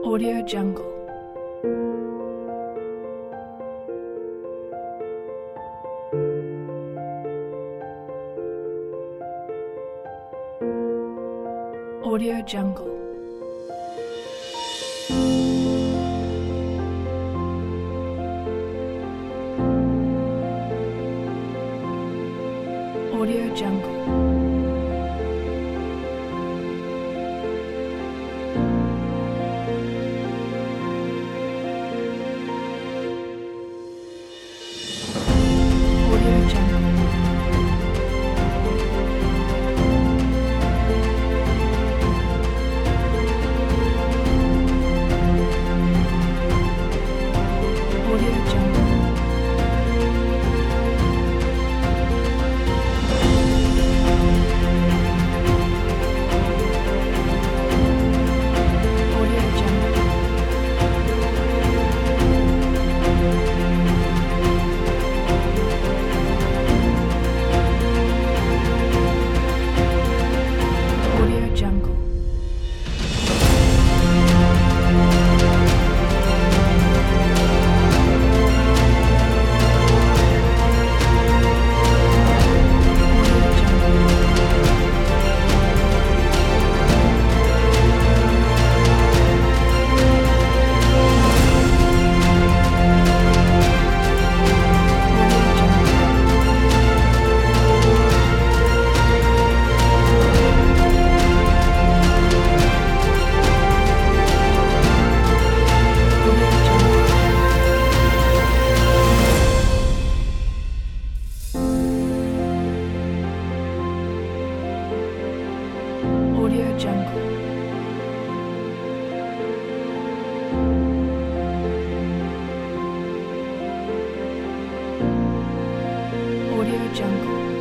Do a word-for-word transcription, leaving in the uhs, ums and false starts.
Audio Jungle. Audio Jungle. Audio Jungle. Audio Jungle. Audio Jungle. Audio Jungle. Audio Jungle. Audio Jungle. Audio Jungle. Audio Jungle. Audio Jungle. Audio Jungle.